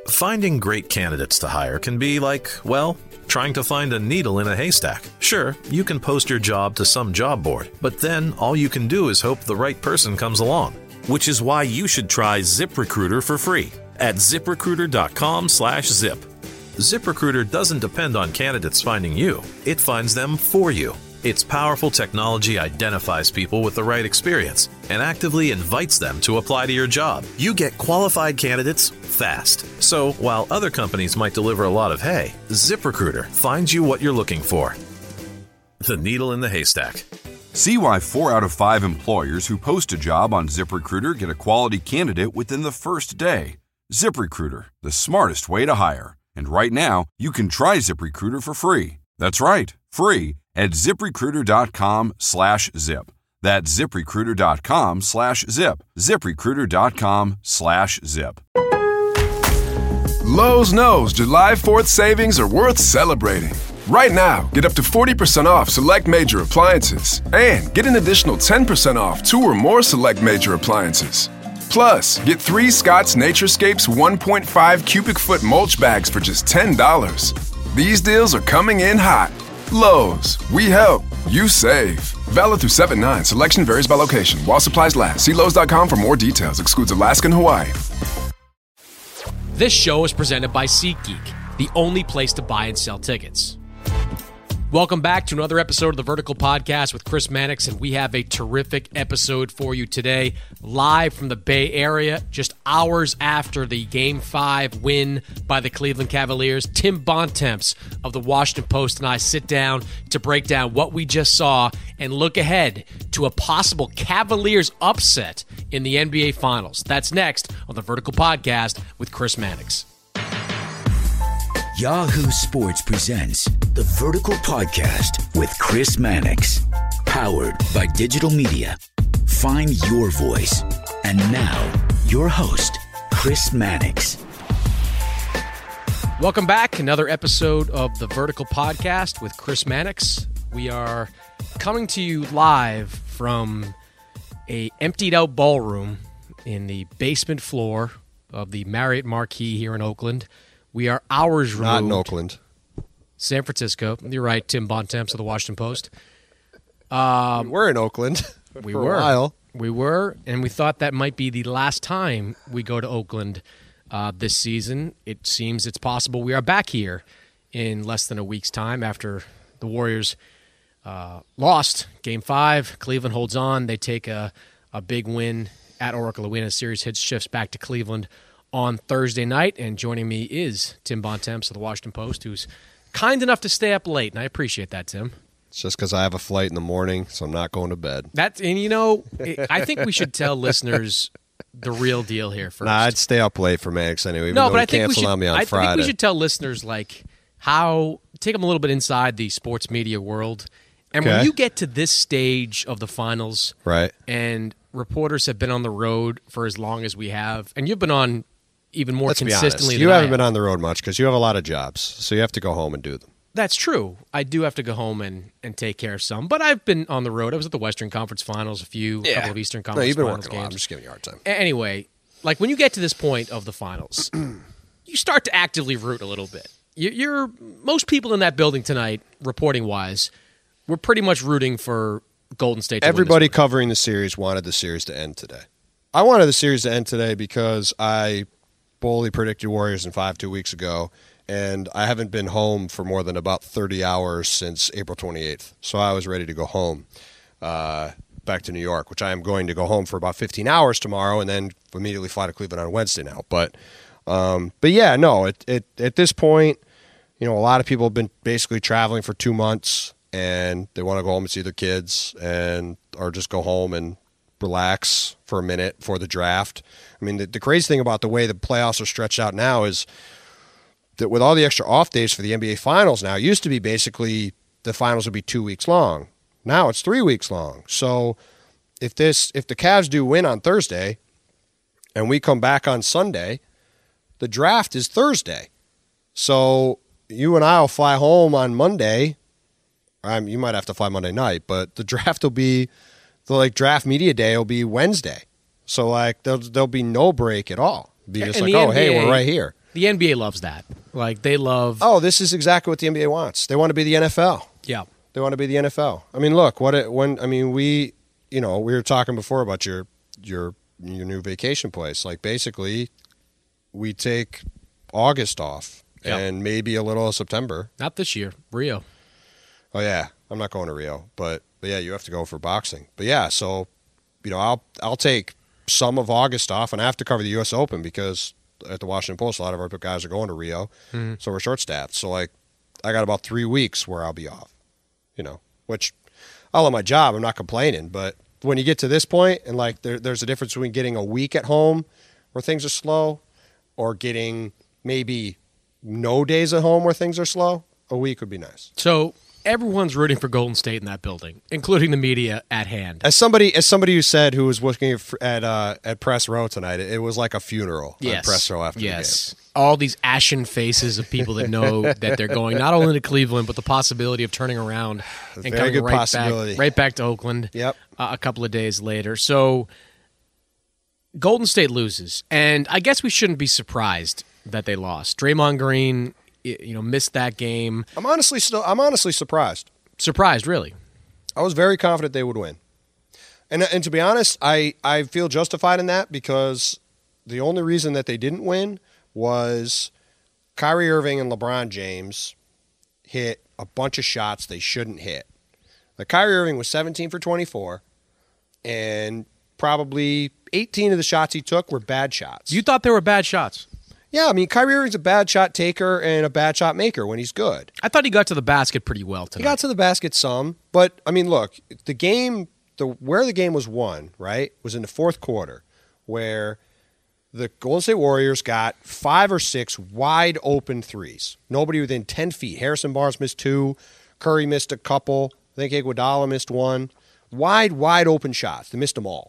Finding great candidates to hire can be like, well, trying to find a needle in a haystack. Sure, you can post your job to some job board, but then all you can do is hope the right person comes along. Which is why you should try ZipRecruiter for free at ZipRecruiter.com/zip. ZipRecruiter doesn't depend on candidates finding you. It finds them for you. Its powerful technology identifies people with the right experience and actively invites them to apply to your job. You get qualified candidates fast. So while other companies might deliver a lot of hay, ZipRecruiter finds you what you're looking for. The needle in the haystack. See why 4 out of 5 employers who post a job on ZipRecruiter get a quality candidate within the first day. ZipRecruiter, the smartest way to hire. And right now, you can try ZipRecruiter for free. That's right, free at ZipRecruiter.com/zip. That's ZipRecruiter.com/zip. ZipRecruiter.com/zip. Lowe's knows July 4th savings are worth celebrating. Right now, get up to 40% off select major appliances and get an additional 10% off 2 or more select major appliances. Plus, get 3 Scott's Naturescapes 1.5 cubic foot mulch bags for just $10. These deals are coming in hot. Lowe's, we help, you save. Valid through 7/9. Selection varies by location. While supplies last. See Lowe's.com for more details. Excludes Alaska and Hawaii. This show is presented by SeatGeek, the only place to buy and sell tickets. Welcome back to another episode of the Vertical Podcast with Chris Mannix, and we have a terrific episode for you today, live from the Bay Area, just hours after the Game 5 win by the Cleveland Cavaliers. Tim Bontemps of the Washington Post and I sit down to break down what we just saw and look ahead to a possible Cavaliers upset in the NBA Finals. That's next on the Vertical Podcast with Chris Mannix. Yahoo Sports presents the Vertical Podcast with Chris Mannix. Powered by digital media. Find your voice. And now, your host, Chris Mannix. Welcome back. Another episode of the Vertical Podcast with Chris Mannix. We are coming to you live from a emptied out ballroom in the basement floor of the Marriott Marquis here in Oakland. We are hours removed. Not in Oakland. San Francisco. You're right, Tim Bontemps of the Washington Post. We were in Oakland we for were. a while. We were, and we thought that might be the last time we go to Oakland this season. It seems it's possible we are back here in less than a week's time after the Warriors lost Game 5. Cleveland holds on. They take a big win at Oracle. The win series shifts back to Cleveland on Thursday night, and joining me is Tim Bontemps of the Washington Post, who's kind enough to stay up late, and I appreciate that, Tim. It's just because I have a flight in the morning, so I'm not going to bed. I think we should tell listeners the real deal here first. Nah, I'd stay up late for Mannix anyway, even No, though but he I think we canceled should. on me on Friday. I think we should tell listeners take them a little bit inside the sports media world, and when you get to this stage of the finals, right? And reporters have been on the road for as long as we have, and you've been on even more Let's consistently. Be honest. You haven't been on the road much because you have a lot of jobs, so you have to go home and do them. That's true. I do have to go home and take care of some, but I've been on the road. I was at the Western Conference Finals, a couple of Eastern Conference you've been Finals working a lot. games. I'm just giving you a hard time. Anyway, like when you get to this point of the finals, you start to actively root a little bit. You're most people in that building tonight, reporting wise, we're pretty much rooting for Golden State to Everybody win this one. covering the series wanted the series to end today. I wanted the series to end today because I boldly predicted Warriors in 5 2 weeks ago, and I haven't been home for more than about 30 hours since April 28th. So I was ready to go home back to New York, which I am going to go home for about 15 hours tomorrow and then immediately fly to Cleveland on Wednesday now. But yeah, no, at this point, a lot of people have been basically traveling for 2 months, and they want to go home and see their kids or just go home and relax for a minute for the draft. I mean, the crazy thing about the way the playoffs are stretched out now is that with all the extra off days for the NBA Finals now, it used to be basically the finals would be 2 weeks long. Now it's 3 weeks long. So if the Cavs do win on Thursday and we come back on Sunday, the draft is Thursday. So you and I will fly home on Monday. You might have to fly Monday night, but the draft will be the draft media day will be Wednesday. So there'll be no break at all. It'll be just And like, the oh, hey, NBA we're right here. The NBA loves that. Like, they love... Oh, this is exactly what the NBA wants. They want to be the NFL. Yeah. They want to be the NFL. I mean, look, we were talking before about your new vacation place. Like, basically, we take August off and maybe a little of September. Not this year. Rio. Oh, yeah. I'm not going to Rio. But yeah, you have to go for boxing. But yeah, so, I'll take some of August off, and I have to cover the U.S. Open because at the Washington Post, a lot of our guys are going to Rio. Mm-hmm. So we're short-staffed. So, like, I got about 3 weeks where I'll be off, which I love my job. I'm not complaining. But when you get to this point, and, like, there's a difference between getting a week at home where things are slow or getting maybe no days at home where things are slow. A week would be nice. So everyone's rooting for Golden State in that building, including the media at hand. As somebody who said who was working at Press Row tonight, it was like a funeral at Press Row after the game. All these ashen faces of people that know that they're going not only to Cleveland, but the possibility of turning around and coming right back to Oakland. Yep. A couple of days later. So Golden State loses, and I guess we shouldn't be surprised that they lost. Draymond Green, missed that game. I'm honestly surprised. Surprised, really. I was very confident they would win. And to be honest, I feel justified in that because the only reason that they didn't win was Kyrie Irving and LeBron James hit a bunch of shots they shouldn't hit. Like, Kyrie Irving was 17 for 24, and probably 18 of the shots he took were bad shots. You thought they were bad shots? Yeah, I mean, Kyrie Irving's a bad shot taker and a bad shot maker when he's good. I thought he got to the basket pretty well tonight. He got to the basket some, but, I mean, look, where the game was won, right, was in the fourth quarter, where the Golden State Warriors got 5 or 6 wide open threes. Nobody within 10 feet. Harrison Barnes missed 2. Curry missed a couple. I think Iguodala missed 1. Wide open shots. They missed them all.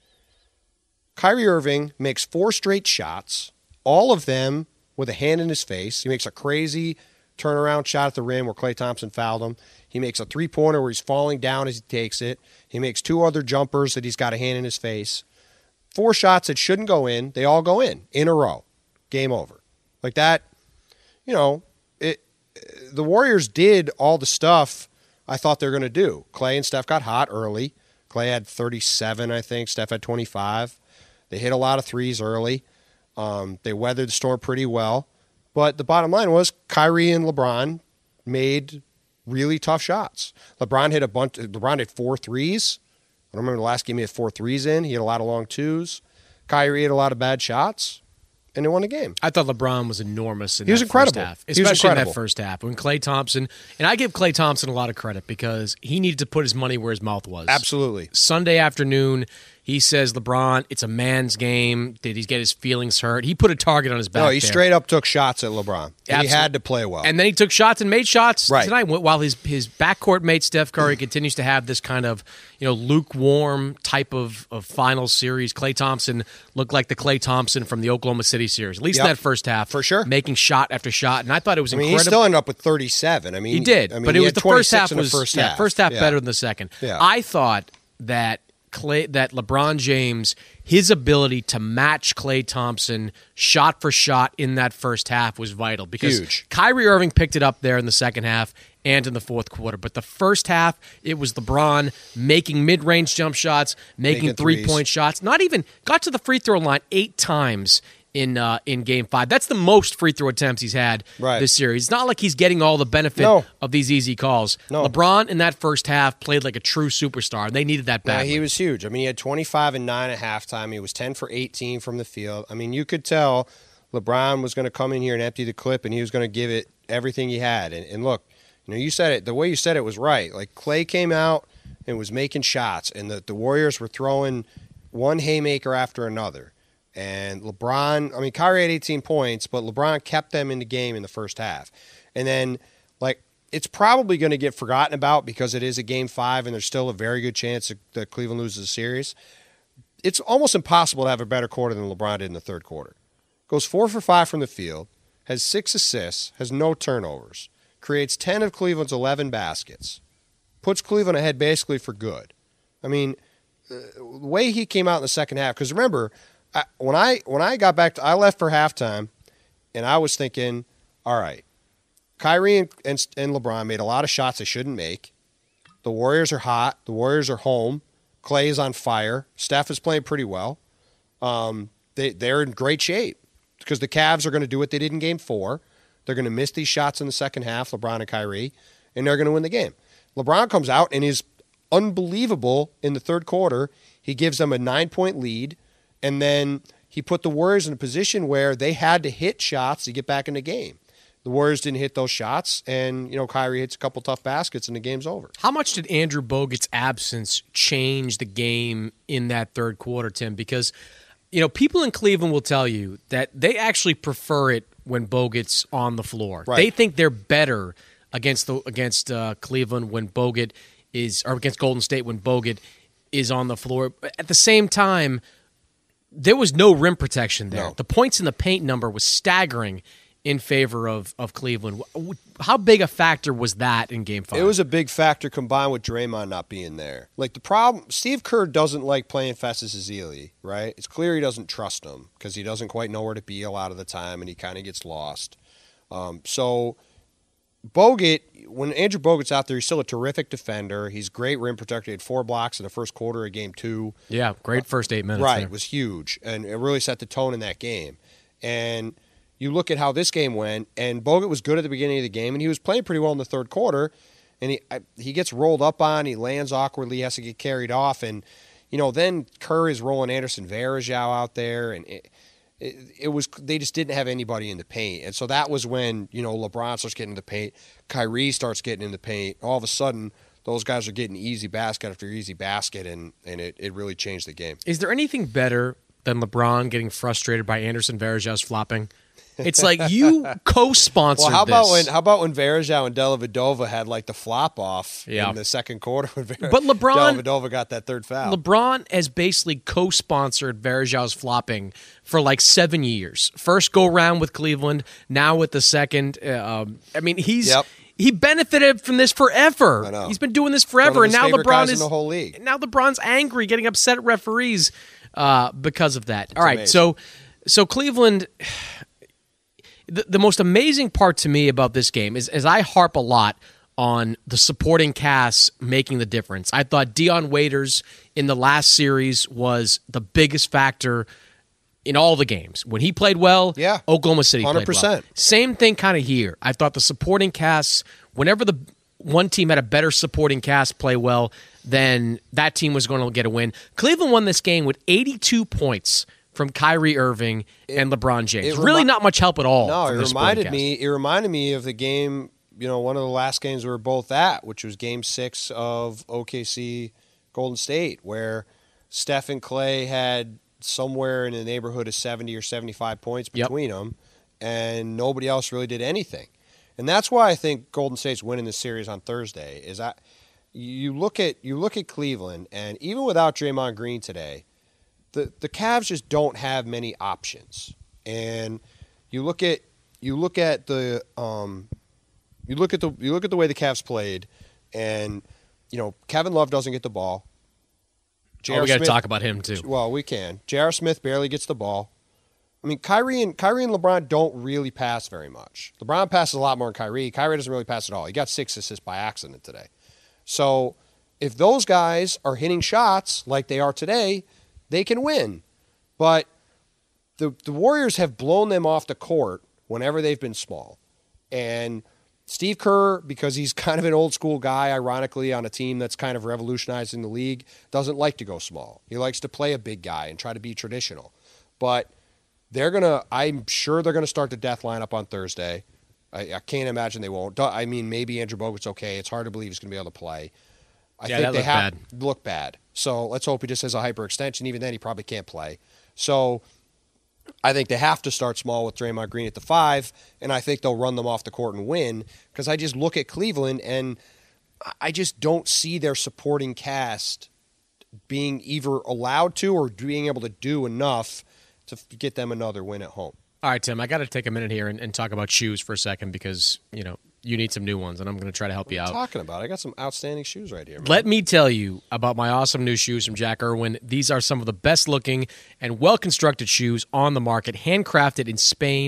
Kyrie Irving makes 4 straight shots, all of them with a hand in his face. He makes a crazy turnaround shot at the rim where Klay Thompson fouled him. He makes a three-pointer where he's falling down as he takes it. He makes 2 other jumpers that he's got a hand in his face. 4 shots that shouldn't go in, they all go in a row. Game over. Like that, the Warriors did all the stuff I thought they were going to do. Klay and Steph got hot early. Klay had 37, I think. Steph had 25. They hit a lot of threes early. They weathered the storm pretty well. But the bottom line was Kyrie and LeBron made really tough shots. LeBron hit 4 threes. I don't remember the last game he had 4 threes in. He had a lot of long twos. Kyrie had a lot of bad shots, and they won the game. I thought LeBron was enormous in that first half. Especially in that first half. When Klay Thompson, and I give Klay Thompson a lot of credit because he needed to put his money where his mouth was. Absolutely. Sunday afternoon, he says, LeBron, it's a man's game. Did he get his feelings hurt? He put a target on his back. No, he straight up took shots at LeBron. He had to play well. And then he took shots and made shots tonight while his backcourt mate Steph Curry continues to have this kind of lukewarm type of final series. Klay Thompson looked like the Klay Thompson from the Oklahoma City series, at least in that first half. For sure. Making shot after shot. And I thought it was incredible. He still ended up with 37. He did. But it was the first half first half better than the second. Yeah. I thought that LeBron James, his ability to match Klay Thompson shot for shot in that first half was vital because huge. Kyrie Irving picked it up there in the second half and in the fourth quarter. But the first half, it was LeBron making mid-range jump shots, making three-point shots. Not even got to the free throw line 8 times in Game 5. That's the most free throw attempts he's had this series. It's not like he's getting all the benefit of these easy calls. No. LeBron in that first half played like a true superstar, and they needed that back. He was huge. I mean, he had 25 and 9 at halftime. He was 10 for 18 from the field. I mean, you could tell LeBron was going to come in here and empty the clip, and he was going to give it everything he had. And look, you said it. The way you said it was right. Like, Klay came out and was making shots, and the Warriors were throwing one haymaker after another. And LeBron, I mean, Kyrie had 18 points, but LeBron kept them in the game in the first half. And then, it's probably going to get forgotten about because it is a Game 5 and there's still a very good chance that Cleveland loses the series. It's almost impossible to have a better quarter than LeBron did in the third quarter. Goes 4 for 5 from the field, has 6 assists, has no turnovers, creates 10 of Cleveland's 11 baskets, puts Cleveland ahead basically for good. I mean, the way he came out in the second half, because remember, when I got back, I left for halftime, and I was thinking, all right, Kyrie and LeBron made a lot of shots they shouldn't make. The Warriors are hot. The Warriors are home. Clay is on fire. Steph is playing pretty well. They're in great shape because the Cavs are going to do what they did in Game 4. They're going to miss these shots in the second half, LeBron and Kyrie, and they're going to win the game. LeBron comes out and is unbelievable in the third quarter. He gives them a 9-point lead, and then he put the Warriors in a position where they had to hit shots to get back in the game. The Warriors didn't hit those shots, and Kyrie hits a couple tough baskets, and the game's over. How much did Andrew Bogut's absence change the game in that third quarter, Tim? Because people in Cleveland will tell you that they actually prefer it when Bogut's on the floor. Right. They think they're better against Cleveland when Bogut is, or against Golden State when Bogut is on the floor. But at the same time, there was no rim protection there. No. The points in the paint number was staggering in favor of Cleveland. How big a factor was that in Game 5? It was a big factor combined with Draymond not being there. Like, the problem, Steve Kerr doesn't like playing Festus Ezeli, right? It's clear he doesn't trust him because he doesn't quite know where to be a lot of the time, and he kind of gets lost. So Bogut, when Andrew Bogut's out there, he's still a terrific defender. He's great rim protector. He had 4 blocks in the first quarter of Game 2. Yeah, great first 8 minutes. Right, there. it was huge, and it really set the tone in that game. And you look at how this game went, and Bogut was good at the beginning of the game, and he was playing pretty well in the third quarter, and he gets rolled up on, he lands awkwardly, has to get carried off, and then Kerr is rolling Anderson Varejao out there, and it was, they just didn't have anybody in the paint, and so that was when LeBron starts getting in the paint, Kyrie starts getting in the paint, all of a sudden those guys are getting easy basket after easy basket, and it really changed the game. Is there anything better than LeBron getting frustrated by Anderson Varejao's flopping? It's like you co-sponsored Well, this. how about when Varejao and Dellavedova had like the flop off in the second quarter when but LeBron, Dellavedova got that third foul. LeBron has basically co-sponsored Varejao's flopping for like 7 years. First go round with Cleveland, now with the second. He benefited from this forever. I know. He's been doing this forever, and now LeBron is in the whole league. Now LeBron's angry, getting upset at referees because of that. All right, amazing. so Cleveland. The most amazing part to me about this game is I harp a lot on the supporting cast making the difference. I thought Dion Waiters in the last series was the biggest factor in all the games. When he played well, Oklahoma City 100%. Played well. Same thing kind of here. I thought the supporting cast, whenever the one team had a better supporting cast play well, then that team was going to get a win. Cleveland won this game with 82 points from Kyrie Irving and LeBron James. Really not much help at all. No, it reminded me of the game, one of the last games we were both at, which was Game 6 of OKC Golden State, where Steph and Clay had somewhere in the neighborhood of 70 or 75 points between them, and nobody else really did anything. And that's why I think Golden State's winning this series on Thursday. Is that you look at Cleveland, and even without Draymond Green today, the Cavs just don't have many options. And you look at the way the Cavs played, and Kevin Love doesn't get the ball. We got to talk about him too. Well, we can. J.R. Smith barely gets the ball. I mean, Kyrie and LeBron don't really pass very much. LeBron passes a lot more than Kyrie. Kyrie doesn't really pass at all. He got 6 assists by accident today. So if those guys are hitting shots like they are today, they can win. But the Warriors have blown them off the court whenever they've been small. And Steve Kerr, because he's kind of an old school guy, ironically, on a team that's kind of revolutionizing the league, doesn't like to go small. He likes to play a big guy and try to be traditional. But I'm sure they're going to start the death lineup on Thursday. I can't imagine they won't. I mean, maybe Andrew Bogut's okay. It's hard to believe he's going to be able to play. I think they look bad. So let's hope he just has a hyperextension. Even then, he probably can't play. So I think they have to start small with Draymond Green at the 5, and I think they'll run them off the court and win, because I just look at Cleveland, and I just don't see their supporting cast being either allowed to or being able to do enough to get them another win at home. All right, Tim, I got to take a minute here and talk about shoes for a second, because, you need some new ones, and I'm going to try to help you out. What are you talking about? I got some outstanding shoes right here, man. Let me tell you about my awesome new shoes from Jack Irwin. These are some of the best-looking and well-constructed shoes on the market, handcrafted in Spain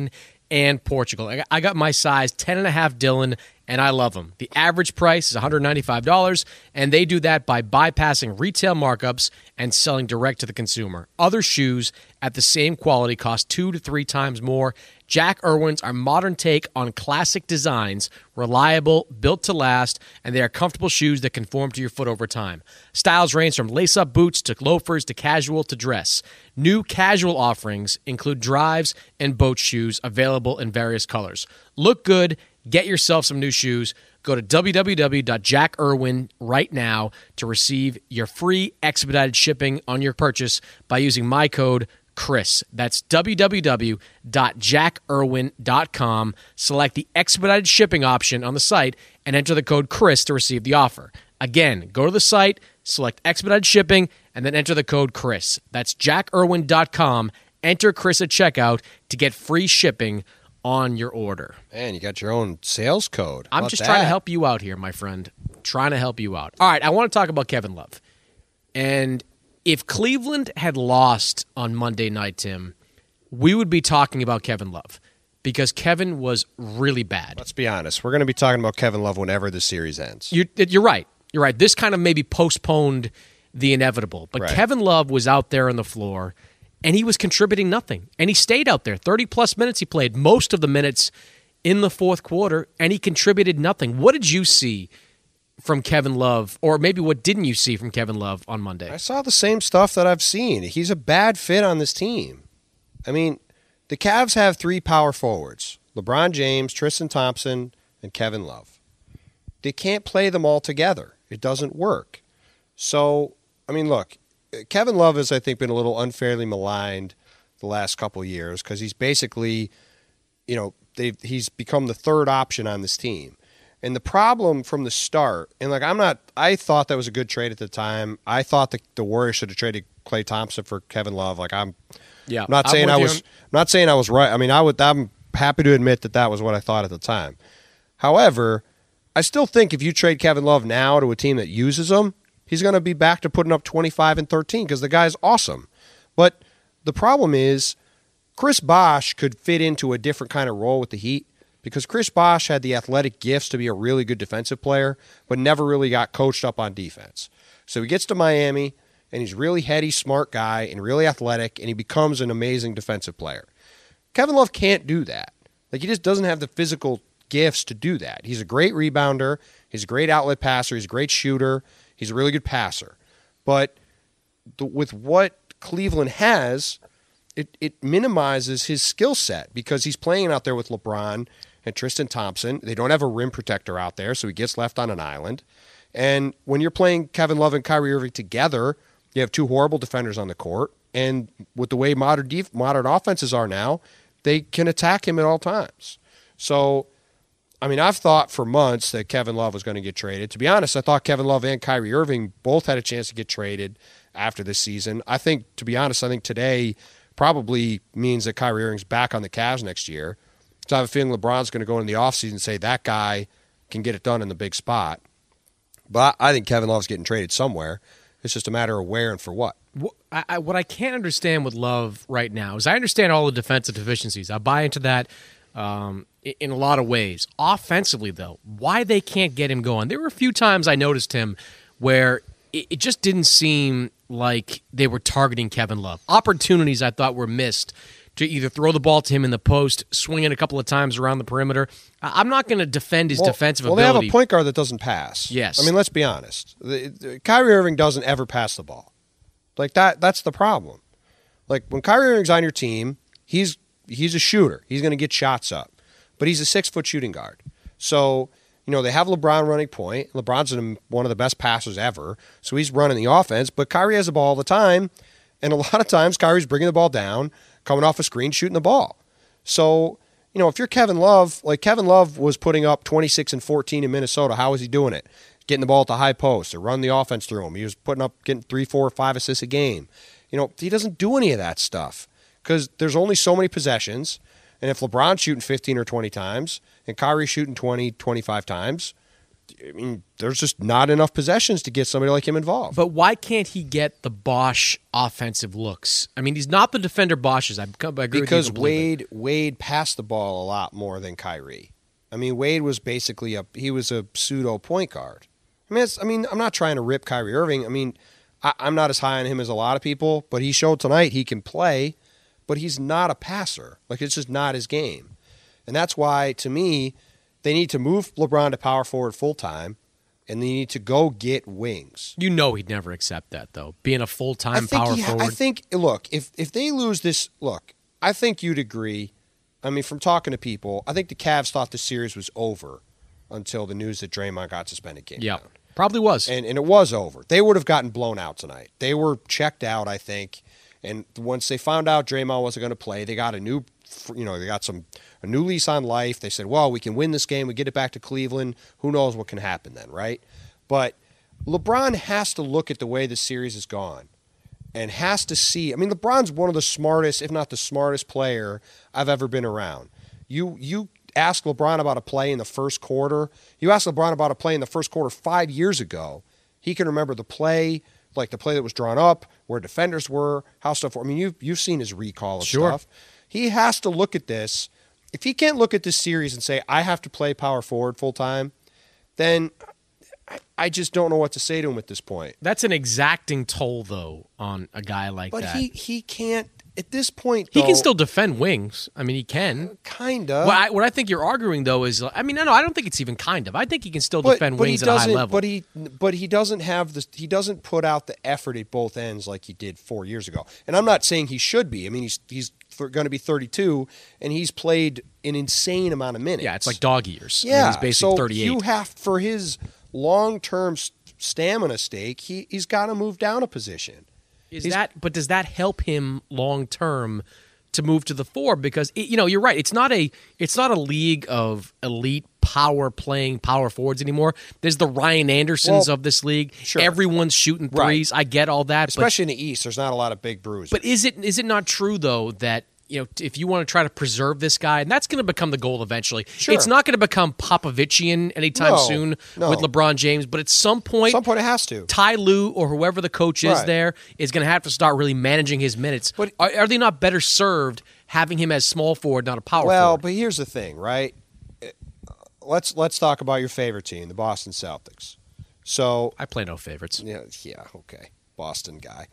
and Portugal. I got my size 10.5 Dylan, and I love them. The average price is $195, and they do that by bypassing retail markups and selling direct to the consumer. Other shoes at the same quality cost 2 to 3 times more. Jack Irwins are modern take on classic designs, reliable, built to last, and they are comfortable shoes that conform to your foot over time. Styles range from lace-up boots to loafers to casual to dress. New casual offerings include drives and boat shoes available in various colors. Look good. Get yourself some new shoes. Go to www.jackerwin right now to receive your free expedited shipping on your purchase by using my code Chris. That's www.jackerwin.com. Select the expedited shipping option on the site and enter the code Chris to receive the offer. Again, go to the site, select expedited shipping, and then enter the code Chris. That's jackerwin.com. Enter Chris at checkout to get free shipping on your order. Man, you got your own sales code. I'm just trying to help you out here, my friend. Trying to help you out. All right, I want to talk about Kevin Love. And if Cleveland had lost on Monday night, Tim, we would be talking about Kevin Love because Kevin was really bad. Let's be honest. We're going to be talking about Kevin Love whenever the series ends. You're right. You're right. This kind of maybe postponed the inevitable. But right. Kevin Love was out there on the floor, and he was contributing nothing. And he stayed out there. 30-plus minutes he played, most of the minutes in the fourth quarter, and he contributed nothing. What did you see from Kevin Love, or maybe what didn't you see from Kevin Love on Monday? I saw the same stuff that I've seen. He's a bad fit on this team. I mean, the Cavs have 3 power forwards, LeBron James, Tristan Thompson, and Kevin Love. They can't play them all together. It doesn't work. So, I mean, look, Kevin Love has, I think, been a little unfairly maligned the last couple of years because he's basically, he's become the third option on this team. And the problem from the start, and I thought that was a good trade at the time. I thought the Warriors should have traded Klay Thompson for Kevin Love. I'm not saying I was right. I mean, I'm happy to admit that was what I thought at the time. However, I still think if you trade Kevin Love now to a team that uses him, he's going to be back to putting up 25 and 13 because the guy's awesome. But the problem is Chris Bosh could fit into a different kind of role with the Heat. Because Chris Bosh had the athletic gifts to be a really good defensive player, but never really got coached up on defense. So he gets to Miami, and he's a really heady, smart guy, and really athletic, and he becomes an amazing defensive player. Kevin Love can't do that. He just doesn't have the physical gifts to do that. He's a great rebounder. He's a great outlet passer. He's a great shooter. He's a really good passer. But with what Cleveland has, it minimizes his skill set because he's playing out there with LeBron and Tristan Thompson. They don't have a rim protector out there, so he gets left on an island. And when you're playing Kevin Love and Kyrie Irving together, you have 2 horrible defenders on the court. And with the way modern offenses are now, they can attack him at all times. So, I mean, I've thought for months that Kevin Love was going to get traded. To be honest, I thought Kevin Love and Kyrie Irving both had a chance to get traded after this season. I think today probably means that Kyrie Irving's back on the Cavs next year. So I have a feeling LeBron's going to go in the offseason and say that guy can get it done in the big spot. But I think Kevin Love's getting traded somewhere. It's just a matter of where and for what. What I can't understand with Love right now is I understand all the defensive deficiencies. I buy into that in a lot of ways. Offensively, though, why they can't get him going. There were a few times I noticed him where it just didn't seem like they were targeting Kevin Love. Opportunities I thought were missed to either throw the ball to him in the post, swing it a couple of times around the perimeter. I'm not going to defend his defensive ability. Well, they have a point guard that doesn't pass. Yes. I mean, let's be honest. Kyrie Irving doesn't ever pass the ball. That's the problem. When Kyrie Irving's on your team, he's a shooter. He's going to get shots up. But he's a 6-foot shooting guard. So, they have LeBron running point. LeBron's one of the best passers ever. So he's running the offense. But Kyrie has the ball all the time. And a lot of times, Kyrie's bringing the ball down, coming off a screen, shooting the ball. So, if you're Kevin Love, Kevin Love was putting up 26 and 14 in Minnesota. How was he doing it? Getting the ball at the high post or running the offense through him. He was getting 3, 4, 5 assists a game. He doesn't do any of that stuff because there's only so many possessions. And if LeBron's shooting 15 or 20 times and Kyrie's shooting 20, 25 times, I mean, there's just not enough possessions to get somebody like him involved. But why can't he get the Bosch offensive looks? I mean, he's not the defender Bosch is. I agree because with you Wade passed the ball a lot more than Kyrie. I mean, Wade was basically a pseudo point guard. I mean, I'm not trying to rip Kyrie Irving. I mean, I'm not as high on him as a lot of people, but he showed tonight he can play, but he's not a passer. Like, it's just not his game. And that's why, to me, they need to move LeBron to power forward full time, and they need to go get wings. You know he'd never accept that, though, being a full-time power forward. I think, look, if they lose this, I think you'd agree. I mean, from talking to people, I think the Cavs thought the series was over until the news that Draymond got suspended came out. Probably was. And it was over. They would have gotten blown out tonight. They were checked out, I think. And once they found out Draymond wasn't going to play, they got a new lease on life. They said, well, we can win this game. We get it back to Cleveland. Who knows what can happen then, right? But LeBron has to look at the way the series has gone and has to see. I mean, LeBron's one of the smartest, if not the smartest player I've ever been around. You ask LeBron about a play in the first quarter. You ask LeBron about a play in the first quarter 5 years ago. He can remember the play, like the play that was drawn up, where defenders were, how stuff. I mean, you've seen his recall of stuff. He has to look at this. If he can't look at this series and say, I have to play power forward full time, then I just don't know what to say to him at this point. That's an exacting toll, though, on a guy like that. But he can't, at this point, though. He can still defend wings. I mean, he can. Kind of. What I think you're arguing, though, is, I mean, no, I don't think it's even kind of. I think he can still defend wings at a high level. But he doesn't have this. He doesn't put out the effort at both ends like he did 4 years ago. And I'm not saying he should be. I mean, he's going to be 32, and he's played an insane amount of minutes. Yeah, it's like dog years. Yeah, I mean, he's basically 38. You have, for his long-term stamina stake, he's got to move down a position. But does that help him long term to move to the 4? Because you're right. It's not a league of elite power forwards anymore. There's the Ryan Andersons of this league. Sure. Everyone's shooting threes. Right. I get all that, especially in the East. There's not a lot of big bruisers. But is it not true though that, if you want to try to preserve this guy, and that's going to become the goal eventually. Sure. It's not going to become Popovichian anytime soon with LeBron James, but at some point it has to. Ty Lue or whoever the coach is there is going to have to start really managing his minutes. But are they not better served having him as small forward, not a power forward? Well, but here's the thing, right? Let's talk about your favorite team, the Boston Celtics. So I play no favorites. Yeah, okay, Boston guy.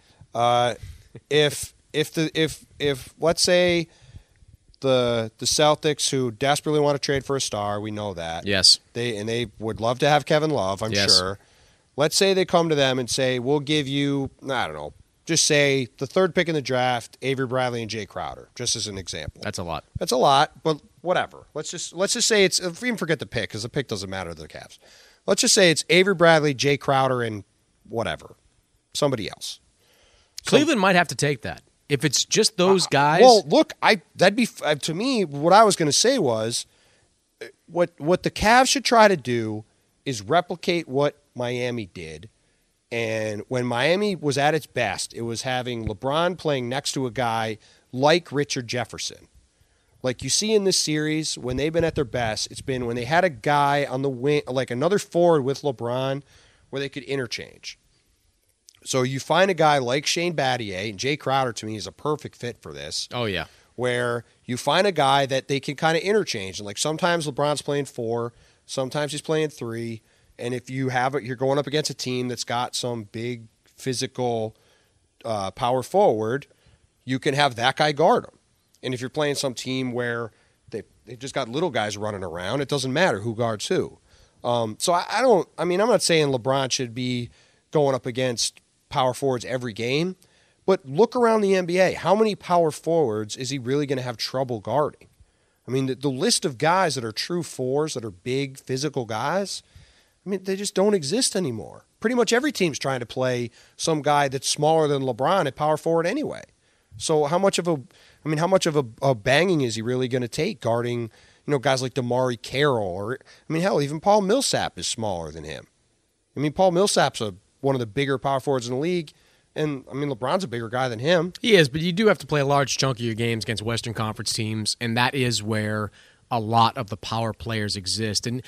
If let's say the Celtics, who desperately want to trade for a star, we know that. Yes. They would love to have Kevin Love, I'm sure. Let's say they come to them and say, we'll give you, I don't know, just say the 3rd pick in the draft, Avery Bradley and Jay Crowder, just as an example. That's a lot. That's a lot, but whatever. Let's just say it's, even forget the pick, because the pick doesn't matter to the Cavs. Let's just say it's Avery Bradley, Jay Crowder, and whatever, somebody else. Cleveland might have to take that. If it's just those guys. Well, look, that'd be, to me, what I was going to say was, what the Cavs should try to do is replicate what Miami did. And when Miami was at its best, it was having LeBron playing next to a guy like Richard Jefferson. Like you see in this series, when they've been at their best, it's been when they had a guy on the wing, like another forward with LeBron, where they could interchange. So you find a guy like Shane Battier, and Jay Crowder to me is a perfect fit for this. Oh, yeah. Where you find a guy that they can kind of interchange. And like sometimes LeBron's playing 4, sometimes he's playing 3. And if you have it, you're going up against a team that's got some big physical power forward, you can have that guy guard him. And if you're playing some team where they just got little guys running around, it doesn't matter who guards who. So I'm not saying LeBron should be going up against power forwards every game, but look around the NBA. How many power forwards is he really going to have trouble guarding? I mean, the list of guys that are true 4s, that are big physical guys, I mean, they just don't exist anymore. Pretty much every team's trying to play some guy that's smaller than LeBron at power forward anyway. So how much of a banging is he really going to take guarding, guys like Damari Carroll, or hell, even Paul Millsap is smaller than him. Paul Millsap's one of the bigger power forwards in the league, and LeBron's a bigger guy than him. He is, but you do have to play a large chunk of your games against Western Conference teams, and that is where a lot of the power players exist. And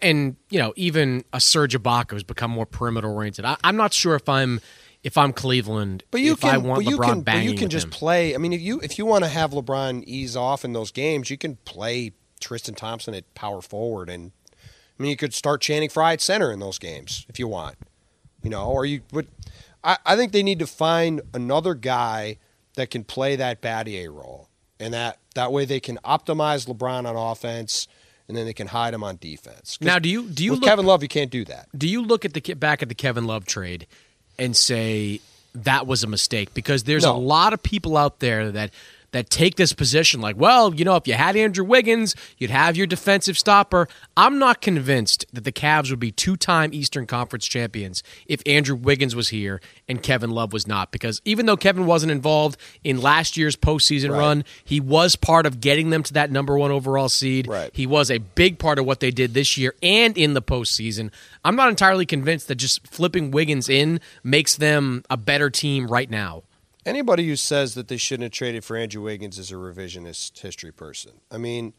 even a Serge Ibaka has become more perimeter-oriented. I'm not sure if I'm Cleveland, I want LeBron banging you can with just him. play. I mean, if you want to have LeBron ease off in those games, you can play Tristan Thompson at power forward, and I mean, you could start Channing Frye at center in those games if you want, or you would. I think they need to find another guy that can play that Battier role, and that way they can optimize LeBron on offense, and then they can hide him on defense. Now, do you with Kevin Love, you can't do that. Do you look at back at the Kevin Love trade and say that was a mistake? Because there's a lot of people out there that take this position like, well, if you had Andrew Wiggins, you'd have your defensive stopper. I'm not convinced that the Cavs would be 2-time Eastern Conference champions if Andrew Wiggins was here and Kevin Love was not. Because even though Kevin wasn't involved in last year's postseason run, he was part of getting them to that number 1 overall seed. Right. He was a big part of what they did this year and in the postseason. I'm not entirely convinced that just flipping Wiggins in makes them a better team right now. Anybody who says that they shouldn't have traded for Andrew Wiggins is a revisionist history person. I mean,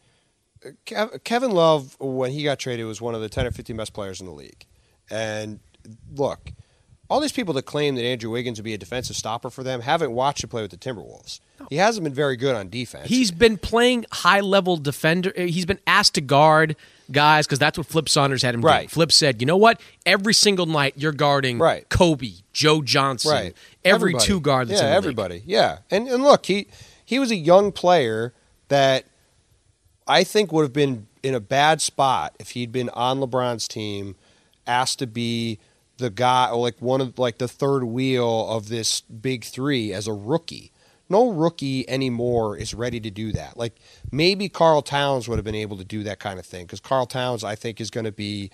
Kevin Love, when he got traded, was one of the 10 or 15 best players in the league. And look, all these people that claim that Andrew Wiggins would be a defensive stopper for them haven't watched him play with the Timberwolves. He hasn't been very good on defense. He's been playing high-level defender. He's been asked to guard guys because that's what Flip Saunders had him do. Flip said, you know what? Every single night you're guarding Kobe, Joe Johnson, every two guard that's in the everybody. league. Yeah, and look, he was a young player that I think would have been in a bad spot if he'd been on LeBron's team, asked to be the guy, or the third wheel of this big three as a rookie. No rookie anymore is ready to do that. Like, maybe Karl Towns would have been able to do that kind of thing, because Karl Towns, I think, is going to be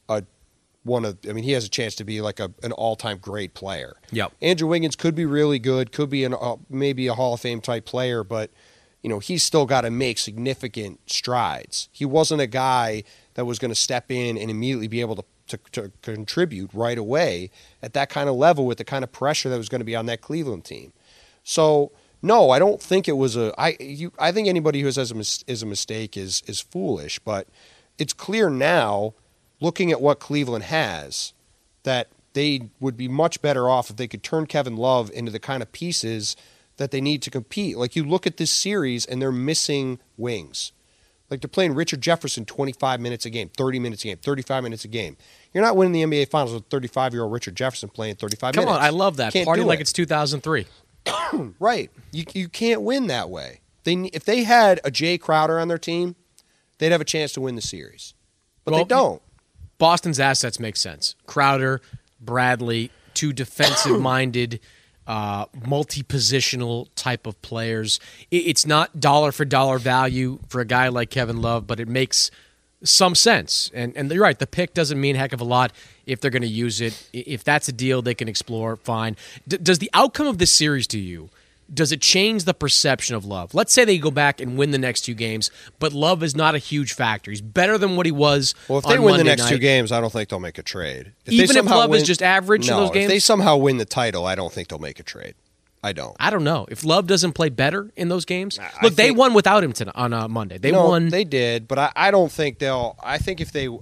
he has a chance to be like an all-time great player. Yep. Andrew Wiggins could be really good, could be maybe a Hall of Fame type player, but he's still got to make significant strides. He wasn't a guy that was going to step in and immediately be able to contribute right away at that kind of level with the kind of pressure that was going to be on that Cleveland team. So, no, I don't think it was I think anybody who says is a mistake is foolish, but it's clear now, looking at what Cleveland has, that they would be much better off if they could turn Kevin Love into the kind of pieces that they need to compete. Like, you look at this series and they're missing wings. Like, they're playing Richard Jefferson 25 minutes a game, 30 minutes a game, 35 minutes a game. You're not winning the NBA Finals with 35-year-old Richard Jefferson playing 35 minutes. Come on, I love that. Party like it's 2003. Right. You can't win that way. If they had a Jay Crowder on their team, they'd have a chance to win the series. But they don't. Boston's assets make sense. Crowder, Bradley, two defensive-minded, multi-positional type of players. It's not dollar-for-dollar value for a guy like Kevin Love, but it makes some sense. And you're right, the pick doesn't mean a heck of a lot if they're going to use it. If that's a deal they can explore, fine. Does the outcome of this series to you, does it change the perception of Love? Let's say they go back and win the next two games, but Love is not a huge factor. He's better than what he was on Monday night. Well, if they win the next two games, I don't think they'll make a trade. Even if Love is just average in those games? If they somehow win the title, I don't think they'll make a trade. I don't know. If Love doesn't play better in those games, they won without him on Monday. They won. They did, but I don't think they'll. I think if they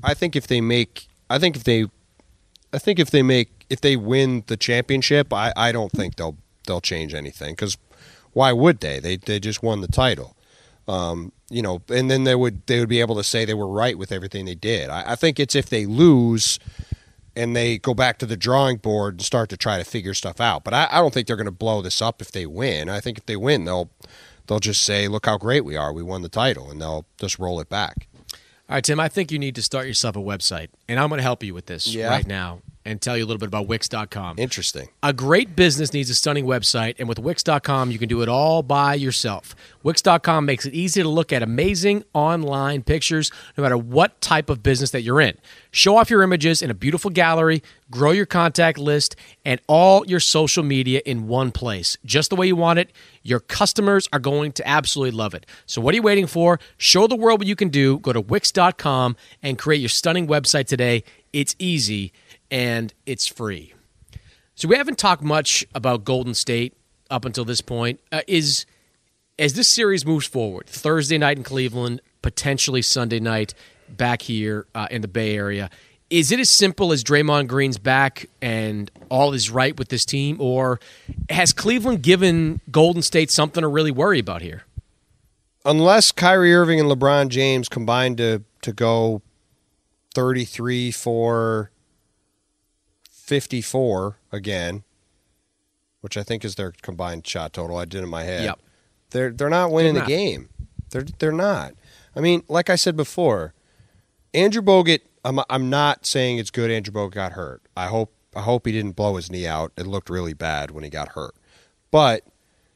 win the championship, I don't think they'll change anything, because why would they? They just won the title, and then they would be able to say they were right with everything they did. I think it's if they lose and they go back to the drawing board and start to try to figure stuff out. But I don't think they're going to blow this up if they win. I think if they win, they'll just say, look how great we are. We won the title, and they'll just roll it back. All right, Tim, I think you need to start yourself a website, and I'm going to help you with this right now and tell you a little bit about Wix.com. Interesting. A great business needs a stunning website, and with Wix.com, you can do it all by yourself. Wix.com makes it easy to look at amazing online pictures, no matter what type of business that you're in. Show off your images in a beautiful gallery, grow your contact list, and all your social media in one place. Just the way you want it. Your customers are going to absolutely love it. So what are you waiting for? Show the world what you can do. Go to Wix.com and create your stunning website today. It's easy, and it's free. So we haven't talked much about Golden State up until this point. As this series moves forward, Thursday night in Cleveland, potentially Sunday night back here in the Bay Area. Is it as simple as Draymond Green's back and all is right with this team, or has Cleveland given Golden State something to really worry about here? Unless Kyrie Irving and LeBron James combine to go 33 for 54 again, which I think is their combined shot total. I did in my head. Yep. They're not winning the game. They're not. I mean, like I said before, Andrew Bogut. I'm not saying it's good Andrew Bogut got hurt. I hope he didn't blow his knee out. It looked really bad when he got hurt. But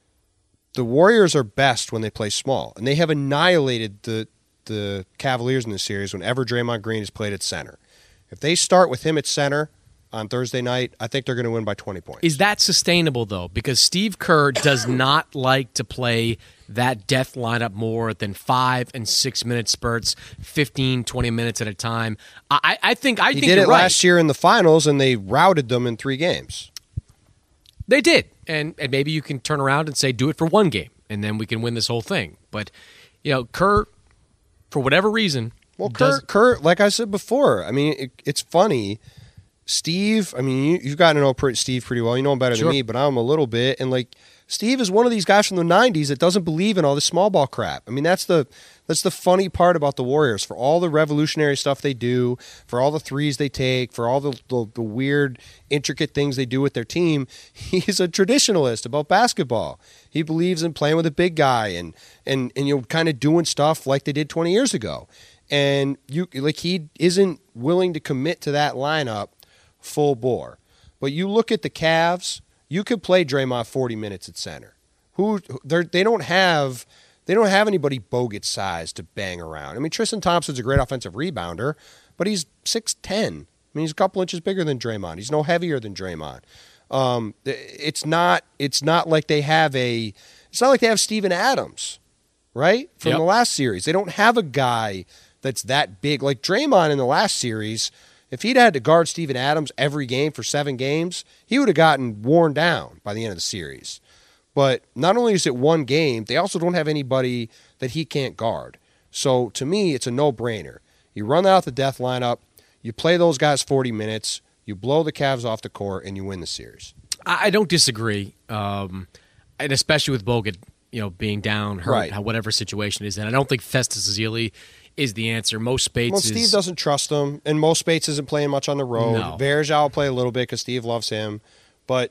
the Warriors are best when they play small, and they have annihilated the Cavaliers in this series whenever Draymond Green has played at center. If they start with him at center on Thursday night, I think they're going to win by 20 points. Is that sustainable, though? Because Steve Kerr does not like to play that death lineup more than 5 and 6 minute spurts, 15, 20 minutes at a time. I think he did it last year in the finals, and they routed them in 3 games. They did, and maybe you can turn around and say, do it for 1 game, and then we can win this whole thing. But Kerr, for whatever reason, Kerr, like I said before, I mean, it's funny. Steve, I mean, you've gotten to know Steve pretty well. You know him better than me, but I'm a little bit. And Steve is one of these guys from the 90s that doesn't believe in all this small ball crap. I mean, that's the funny part about the Warriors. For all the revolutionary stuff they do, for all the threes they take, for all the weird, intricate things they do with their team, he's a traditionalist about basketball. He believes in playing with a big guy and kind of doing stuff like they did 20 years ago. And he isn't willing to commit to that lineup full bore. But you look at the Cavs, you could play Draymond 40 minutes at center. They don't have anybody Bogut size to bang around. I mean, Tristan Thompson's a great offensive rebounder, but he's 6'10". I mean, he's a couple inches bigger than Draymond. He's no heavier than Draymond. It's not like they have Steven Adams, right? From the last series. They don't have a guy that's that big. Like Draymond in the last series, if he'd had to guard Steven Adams every game for 7 games, he would have gotten worn down by the end of the series. But not only is it 1 game, they also don't have anybody that he can't guard. So to me, it's a no-brainer. You run out the death lineup, you play those guys 40 minutes, you blow the Cavs off the court, and you win the series. I don't disagree, and especially with Bogut, being down, hurt, right. Whatever situation is in. I don't think Festus Ezeli is the answer. Mo Spates Steve doesn't trust him, and Mo Spates isn't playing much on the road. No. Varejao will play a little bit because Steve loves him. But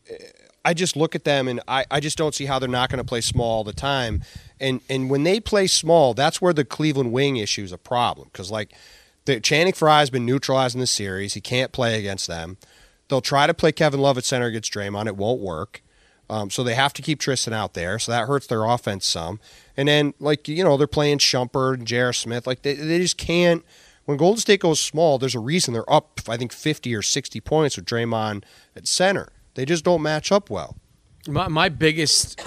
I just look at them, and I just don't see how they're not going to play small all the time. And when they play small, that's where the Cleveland wing issue is a problem. Because, Channing Frye has been neutralized in this series. He can't play against them. They'll try to play Kevin Love at center against Draymond. It won't work. So they have to keep Tristan out there. So that hurts their offense some. And then, they're playing Shumpert and J.R. Smith. They just can't. When Golden State goes small, there's a reason they're up, I think, 50 or 60 points with Draymond at center. They just don't match up well. My biggest,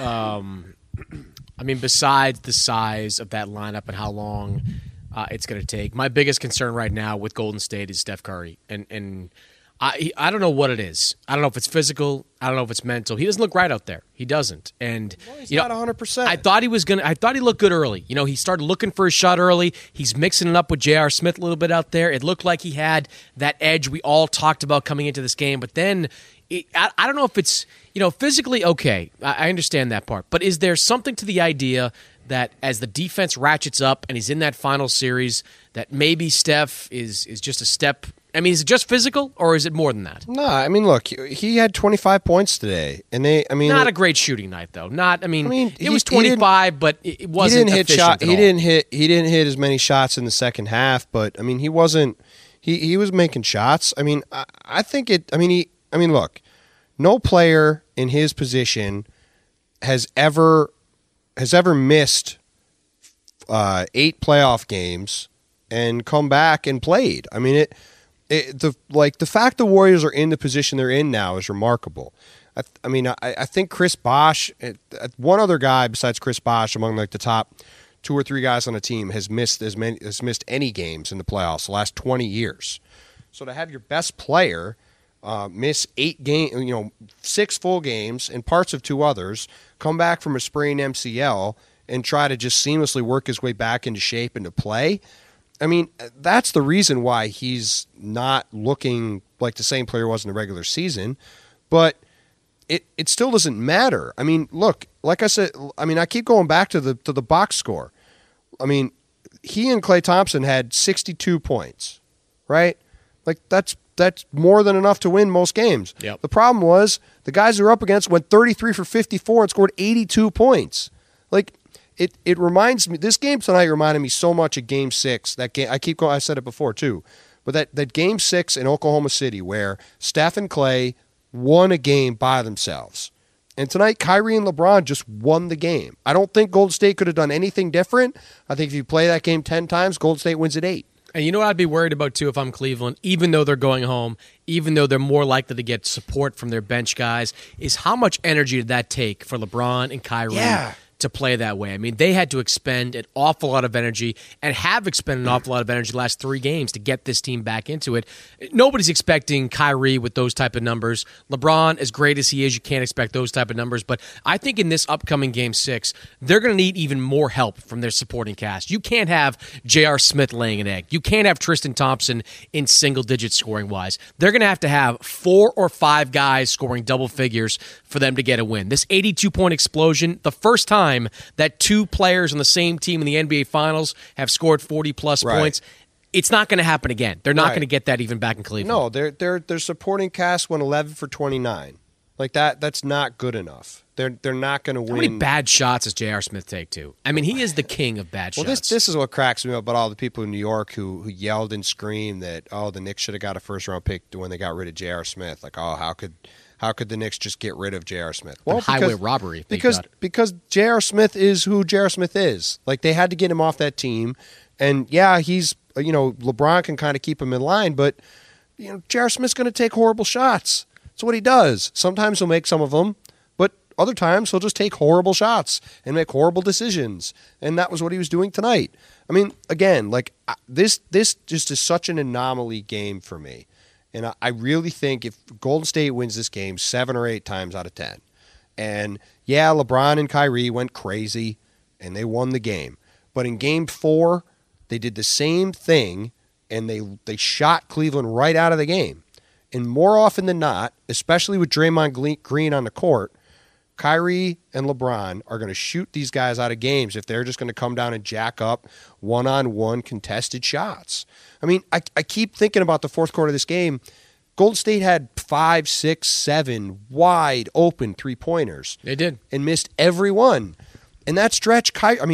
besides the size of that lineup and how long it's going to take, my biggest concern right now with Golden State is Steph Curry. And I don't know what it is. I don't know if it's physical. I don't know if it's mental. He doesn't look right out there. He doesn't. And he's not 100%. I thought he looked good early. He started looking for his shot early. He's mixing it up with J.R. Smith a little bit out there. It looked like he had that edge we all talked about coming into this game. But then I don't know if it's, physically okay. I understand that part. But is there something to the idea that as the defense ratchets up and he's in that final series, that maybe Steph is just a step? I mean, is it just physical, or is it more than that? No, I mean, look, he had 25 points today, and not a great shooting night though. It was 25, but it wasn't efficient at all. He didn't hit as many shots in the second half, but I mean, he wasn't. He was making shots. I mean, I think it. I mean, look, no player in his position has ever missed 8 playoff games and come back and played. I mean, the fact the Warriors are in the position they're in now is remarkable. I think Chris Bosh, one other guy besides Chris Bosh among the top 2 or 3 guys on the team has missed any games in the playoffs the last 20 years. So to have your best player miss 8 games, 6 full games and parts of 2 others, come back from a sprained MCL and try to just seamlessly work his way back into shape and to play. I mean, that's the reason why he's not looking like the same player was in the regular season. But it still doesn't matter. I mean, look, like I said, I mean, I keep going back to the box score. I mean, he and Klay Thompson had 62 points, right? Like that's more than enough to win most games. Yep. The problem was the guys who were up against went 33 for 54 and scored 82 points. Like it reminds me, this game tonight reminded me so much of Game 6. That game, I said it before too, but that Game 6 in Oklahoma City where Steph and Klay won a game by themselves. And tonight, Kyrie and LeBron just won the game. I don't think Golden State could have done anything different. I think if you play that game 10 times, Golden State wins at 8. And you know what I'd be worried about, too, if I'm Cleveland, even though they're going home, even though they're more likely to get support from their bench guys, is how much energy did that take for LeBron and Kyrie to play that way? I mean, they had to expend an awful lot of energy and have expended an awful lot of energy the last 3 games to get this team back into it. Nobody's expecting Kyrie with those type of numbers. LeBron, as great as he is, you can't expect those type of numbers. But I think in this upcoming Game 6, they're going to need even more help from their supporting cast. You can't have J.R. Smith laying an egg. You can't have Tristan Thompson in single digits scoring-wise. They're going to have 4 or 5 guys scoring double figures for them to get a win. This 82-point explosion, the first time that 2 players on the same team in the NBA Finals have scored 40-plus points, it's not going to happen again. They're not going to get that even back in Cleveland. No, their supporting cast went 11 for 29. Like that's not good enough. They're not going to win. How many bad shots does J.R. Smith take, too? I mean, he is the king of bad shots. Well, this is what cracks me up about all the people in New York who yelled and screamed that, the Knicks should have got a first-round pick when they got rid of J.R. Smith. Like, how could the Knicks just get rid of J.R. Smith? Well, highway robbery. Because J.R. Smith is who J.R. Smith is. Like, they had to get him off that team. And, yeah, he's, LeBron can kind of keep him in line, but, J.R. Smith's going to take horrible shots. That's what he does. Sometimes he'll make some of them, but other times he'll just take horrible shots and make horrible decisions. And that was what he was doing tonight. I mean, again, like, this just is such an anomaly game for me. And I really think if Golden State wins this game 7 or 8 times out of 10, and yeah, LeBron and Kyrie went crazy and they won the game. But in Game 4, they did the same thing and they shot Cleveland right out of the game. And more often than not, especially with Draymond Green on the court, Kyrie and LeBron are going to shoot these guys out of games if they're just going to come down and jack up one-on-one contested shots. I mean, I keep thinking about the fourth quarter of this game. Golden State had 5, 6, 7 wide open three-pointers. They did. And missed every one. And that stretch,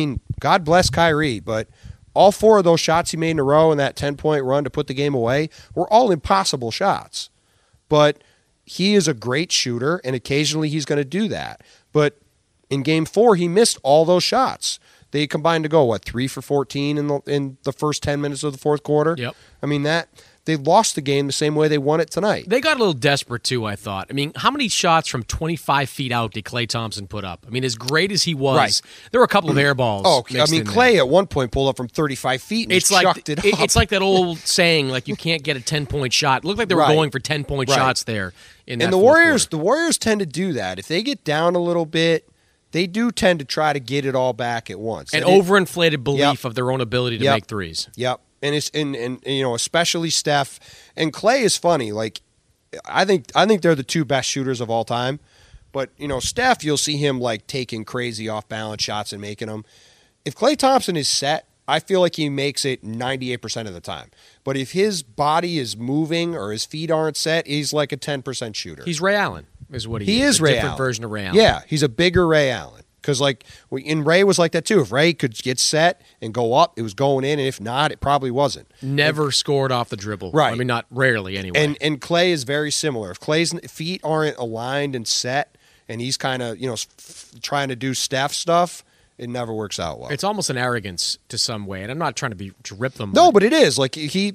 God bless Kyrie, but all 4 of those shots he made in a row in that 10-point run to put the game away were all impossible shots. But he is a great shooter, and occasionally he's going to do that. But in Game 4, he missed all those shots. They combined to go, 3 for 14 in the first 10 minutes of the fourth quarter? Yep. I mean, they lost the game the same way they won it tonight. They got a little desperate, too, I thought. I mean, how many shots from 25 feet out did Klay Thompson put up? I mean, as great as he was, there were a couple of air balls. Klay at one point pulled up from 35 feet and chucked it up. It's like that old saying, like, you can't get a 10-point shot. It looked like they were going for 10-point shots there in that the Warriors tend to do that. If they get down a little bit, they do tend to try to get it all back at once. An overinflated belief of their own ability to make threes. Yep. And it's especially Steph and Klay is funny. Like, I think they're the 2 best shooters of all time. But Steph, you'll see him like taking crazy off balance shots and making them. If Klay Thompson is set, I feel like he makes it 98% of the time. But if his body is moving or his feet aren't set, he's like a 10% shooter. He's Ray Allen, is what he is. He is a Ray different Allen. version of Ray Allen. Yeah, he's a bigger Ray Allen. Because Ray was like that too. If Ray could get set and go up, it was going in, and if not, it probably wasn't. Never scored off the dribble. Right. I mean, not rarely anyway. And Klay is very similar. If Klay's feet aren't aligned and set, and he's kind of trying to do Steph stuff, it never works out well. It's almost an arrogance to some way, and I'm not trying to rip them. No, but it is. Like he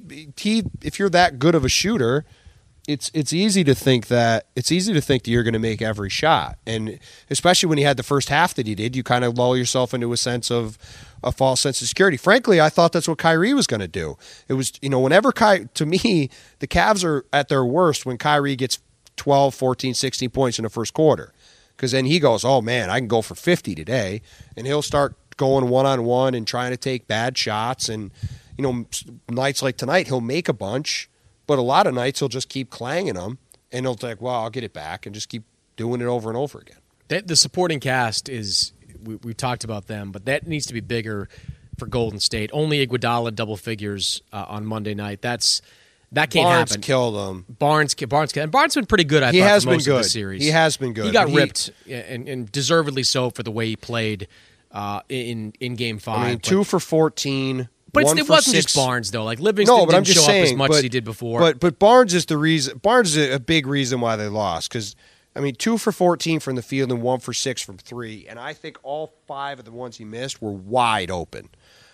if you're that good of a shooter, it's easy to think that you're going to make every shot, and especially when he had the first half that he did, you kind of lull yourself into a false sense of security. Frankly, I thought that's what Kyrie was going to do. It was whenever to me the Cavs are at their worst when Kyrie gets 12, 14, 16 points in the first quarter, because then he goes, oh man, I can go for 50 today, and he'll start going one-on-one and trying to take bad shots. And, nights like tonight, he'll make a bunch, but a lot of nights he'll just keep clanging them, and he'll think, well, I'll get it back, and just keep doing it over and over again. The supporting cast is, we talked about them, but that needs to be bigger for Golden State. Only Iguodala double figures on Monday night. That can't Barnes happen. Killed him. Barnes and Barnes been pretty good. I thought has for been most good. Of the series. He has been good. He got ripped, and deservedly so for the way he played in Game 5. I mean, 2 for 14. But it wasn't 6. just Barnes though. Like Livingston didn't show up as much as he did before. But Barnes is the reason. Barnes is a big reason why they lost, because 2 for 14 from the field and 1 for 6 from 3, and I think all 5 of the ones he missed were wide open.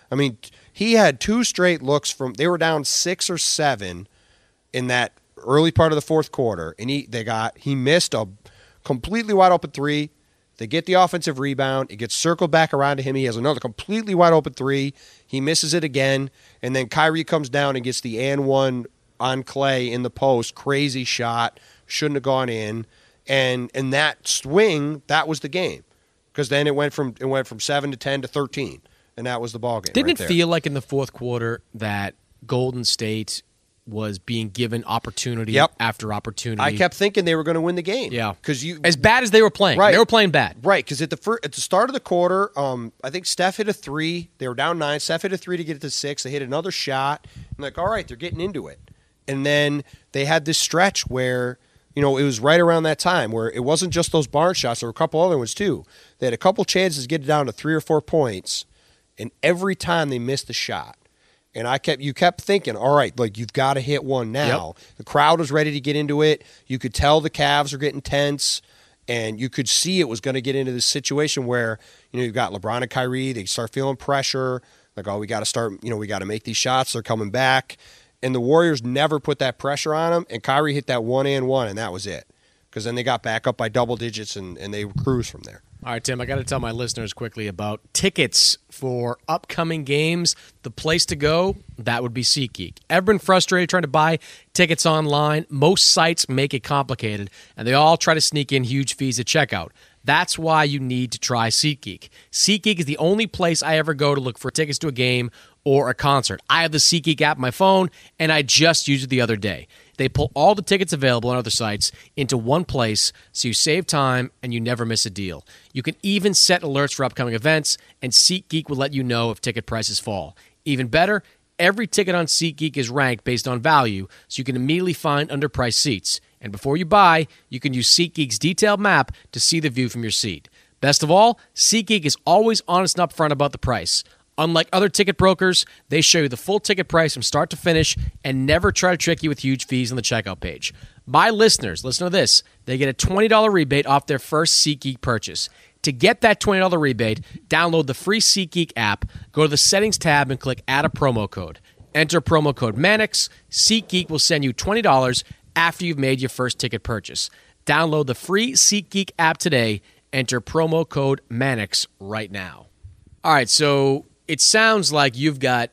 He had 2 straight looks from. They were down 6 or 7 in that early part of the fourth quarter, and he missed a completely wide open 3. They get the offensive rebound. It gets circled back around to him. He has another completely wide open 3. He misses it again, and then Kyrie comes down and gets the and one on Clay in the post. Crazy shot. Shouldn't have gone in. And in that swing, that was the game, because then it went from 7 to 10 to 13, and that was the ball game. Didn't it feel like in the fourth quarter that Golden State was being given opportunity after opportunity? I kept thinking they were going to win the game. Yeah, because as bad as they were playing, right. They were playing bad, right? Because at the start of the quarter, I think Steph hit a 3. They were down 9. Steph hit a 3 to get it to 6. They hit another shot. I'm like, all right, they're getting into it. And then they had this stretch where, it was right around that time where it wasn't just those Barnes shots. There were a couple other ones too. They had a couple chances to get it down to 3 or 4 points, and every time they missed the shot. And you kept thinking, all right, like, you've got to hit one now. Yep. The crowd was ready to get into it. You could tell the Cavs are getting tense, and you could see it was going to get into this situation where, you've got LeBron and Kyrie. They start feeling pressure. Like, oh, we got to start, we got to make these shots. They're coming back. And the Warriors never put that pressure on them, and Kyrie hit that 1-and-1, and that was it. Because then they got back up by double digits, and they cruised from there. All right, Tim, I got to tell my listeners quickly about tickets for upcoming games. The place to go, that would be SeatGeek. Ever been frustrated trying to buy tickets online? Most sites make it complicated, and they all try to sneak in huge fees at checkout. That's why you need to try SeatGeek. SeatGeek is the only place I ever go to look for tickets to a game or a concert. I have the SeatGeek app on my phone, and I just used it the other day. They pull all the tickets available on other sites into one place, so you save time and you never miss a deal. You can even set alerts for upcoming events, and SeatGeek will let you know if ticket prices fall. Even better, every ticket on SeatGeek is ranked based on value, so you can immediately find underpriced seats. And before you buy, you can use SeatGeek's detailed map to see the view from your seat. Best of all, SeatGeek is always honest and upfront about the price. Unlike other ticket brokers, they show you the full ticket price from start to finish and never try to trick you with huge fees on the checkout page. My listeners, listen to this, they get a $20 rebate off their first SeatGeek purchase. To get that $20 rebate, download the free SeatGeek app, go to the Settings tab, and click Add a Promo Code. Enter promo code MANNIX. SeatGeek will send you $20 after you've made your first ticket purchase. Download the free SeatGeek app today. Enter promo code MANNIX right now. All right, so it sounds like you've got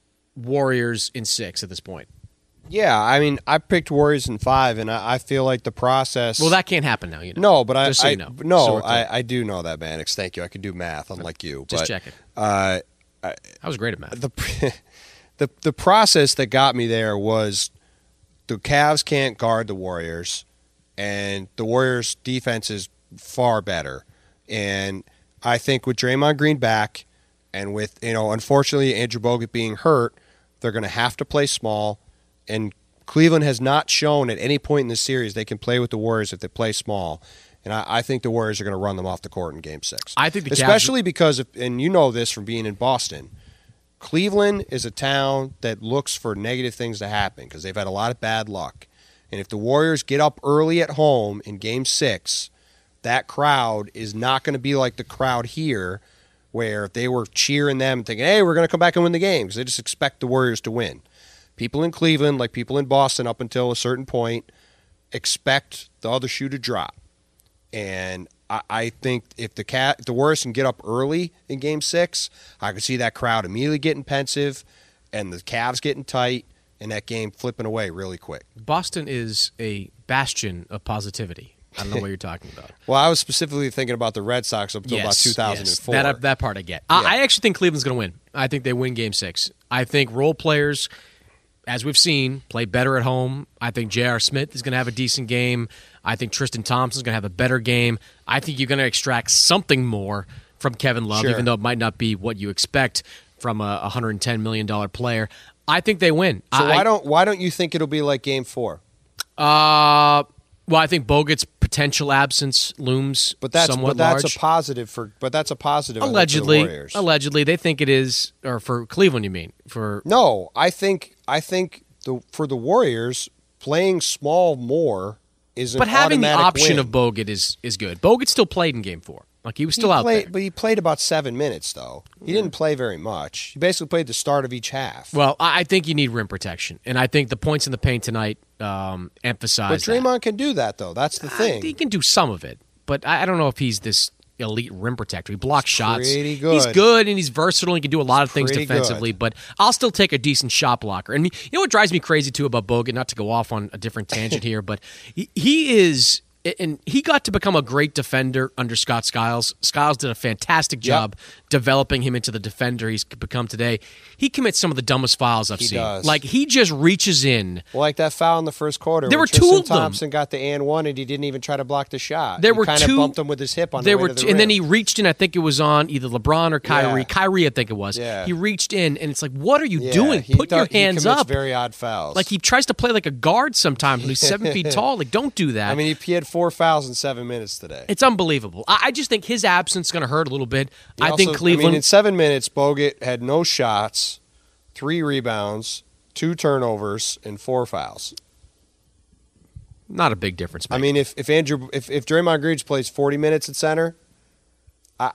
Warriors in 6 at this point. Yeah, I mean, I picked Warriors in 5, and I feel like the process. Well, that can't happen now. No, but I do know that, Mannix. Thank you. I can do math, unlike you. Just checking. I was great at math. The process that got me there was the Cavs can't guard the Warriors, and the Warriors' defense is far better. And I think with Draymond Green back, and with, unfortunately, Andrew Bogut being hurt, they're going to have to play small. And Cleveland has not shown at any point in the series they can play with the Warriors if they play small. And I think the Warriors are going to run them off the court in Game 6. I think especially because, and you know this from being in Boston, Cleveland is a town that looks for negative things to happen because they've had a lot of bad luck. And if the Warriors get up early at home in Game 6, that crowd is not going to be like the crowd here, where they were cheering them thinking, hey, we're going to come back and win the game, because they just expect the Warriors to win. People in Cleveland, like people in Boston up until a certain point, expect the other shoe to drop. And I think if the Warriors can get up early in Game 6, I could see that crowd immediately getting pensive and the Cavs getting tight and that game flipping away really quick. Boston is a bastion of positivity. I don't know what you're talking about. Well, I was specifically thinking about the Red Sox up until about 2004. Yes. That part I get. I actually think Cleveland's going to win. I think they win Game 6. I think role players, as we've seen, play better at home. I think J.R. Smith is going to have a decent game. I think Tristan Thompson's going to have a better game. I think you're going to extract something more from Kevin Love, even though it might not be what you expect from a $110 million player. I think they win. So why don't you think it'll be like Game 4? Well, I think Bogut's potential absence looms somewhat large. That's a positive for allegedly. For the Warriors. Allegedly, they think it is, or for Cleveland, you mean? No, I think for the Warriors, playing small more is an automatic having the option win. of Bogut is good. Bogut still played in Game 4. Like, he was still out there. But he played about 7 minutes, though. He didn't play very much. He basically played the start of each half. Well, I think you need rim protection, and I think the points in the paint tonight emphasize that. But Draymond can do that, though. That's the thing. He can do some of it, but I don't know if he's this elite rim protector. He blocks shots. Pretty good. He's good, and he's versatile. And he can do a lot of things defensively, but I'll still take a decent shot blocker. And you know what drives me crazy, too, about Bogut, not to go off on a different tangent here, but he is... And he got to become a great defender under Scott Skiles. Skiles did a fantastic job developing him into the defender he's become today. He commits some of the dumbest fouls I've seen. Does. Like, he just reaches in. Well, like that foul in the first quarter. There were Tristan two of them. Thompson got the and one, and he didn't even try to block the shot. There were kind of bumped him with his hip on the way to the rim. And then he reached in. I think it was on either LeBron or Kyrie. Yeah. Kyrie, I think it was. Yeah. He reached in, and it's like, what are you doing? Put your hands he commits up. Very odd fouls. Like, he tries to play like a guard sometimes when he's 7 feet tall. Like, don't do that. I mean, he had 4 fouls in 7 minutes today. It's unbelievable. I just think his absence is going to hurt a little bit. I think Cleveland... in 7 minutes, Bogut had no shots, 3 rebounds, 2 turnovers, and 4 fouls. Not a big difference. I mean, if Draymond Green plays 40 minutes at center, but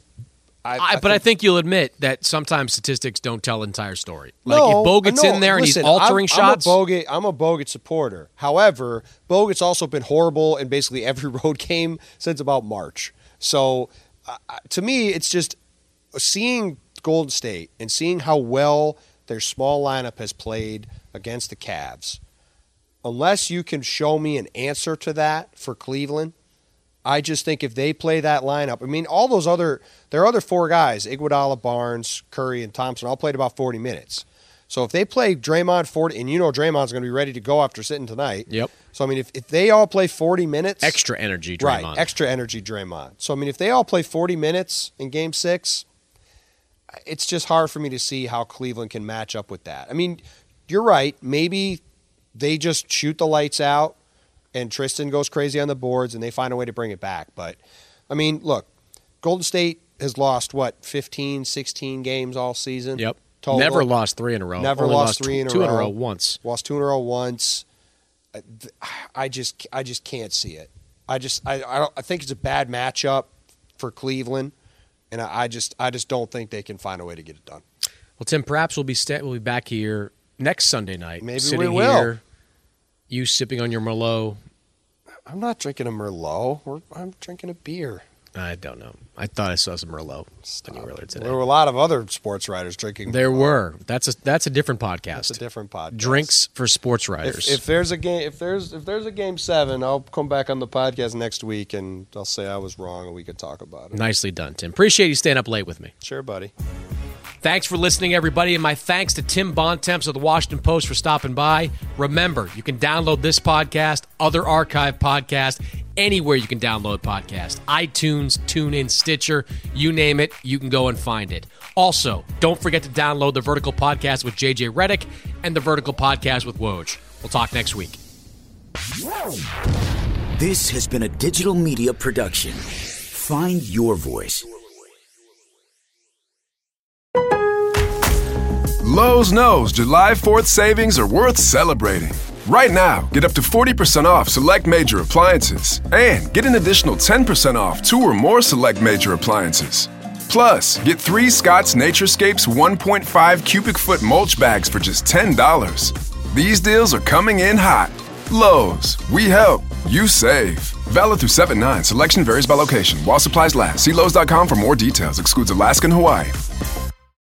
I think you'll admit that sometimes statistics don't tell the entire story. Like, no, if Bogut's in there and he's altering shots... I'm a Bogut supporter. However, Bogut's also been horrible in basically every road game since about March. So, to me, it's just seeing Golden State and seeing how well their small lineup has played against the Cavs. Unless you can show me an answer to that for Cleveland, I just think if they play that lineup, I mean, there are other 4 guys, Iguodala, Barnes, Curry, and Thompson, all played about 40 minutes. So if they play Draymond 40, and you know Draymond's going to be ready to go after sitting tonight. Yep. So, I mean, if they all play 40 minutes. Extra energy, Draymond. Right, extra energy, Draymond. So, I mean, if they all play 40 minutes in Game 6, it's just hard for me to see how Cleveland can match up with that. I mean, you're right. Maybe they just shoot the lights out and Tristan goes crazy on the boards and they find a way to bring it back. But, I mean, look, Golden State has lost, 15, 16 games all season? Yep. Total. Never lost 3 in a row. Never lost 3 in a row. 2 in a row once. Lost 2 in a row once. I just can't see it. I think it's a bad matchup for Cleveland, and I just don't think they can find a way to get it done. Well, Tim, perhaps we'll be back here next Sunday night. Maybe sitting we will. Here, you sipping on your Merlot. I'm not drinking a Merlot. I'm drinking a beer. I don't know. I thought I saw some Merlot earlier today. There were a lot of other sports writers drinking. There Merlot. were. That's a different podcast. That's a different podcast. Drinks for sports writers. If there's a game 7, I'll come back on the podcast next week and I'll say I was wrong and we could talk about it. Nicely done, Tim. Appreciate you staying up late with me. Sure, buddy. Thanks for listening, everybody, and my thanks to Tim Bontemps of the Washington Post for stopping by. Remember, you can download this podcast, other archive podcasts, anywhere you can download podcasts. iTunes, TuneIn, Stitcher, you name it, you can go and find it. Also, don't forget to download the Vertical Podcast with JJ Redick and the Vertical Podcast with Woj. We'll talk next week. This has been a digital media production. Find your voice. Lowe's knows July 4th savings are worth celebrating. Right now, get up to 40% off select major appliances and get an additional 10% off 2 or more select major appliances. Plus, get 3 Scott's Naturescapes 1.5 cubic foot mulch bags for just $10. These deals are coming in hot. Lowe's, we help, you save. Valid through 7/9. Selection varies by location. While supplies last. See Lowe's.com for more details. Excludes Alaska and Hawaii.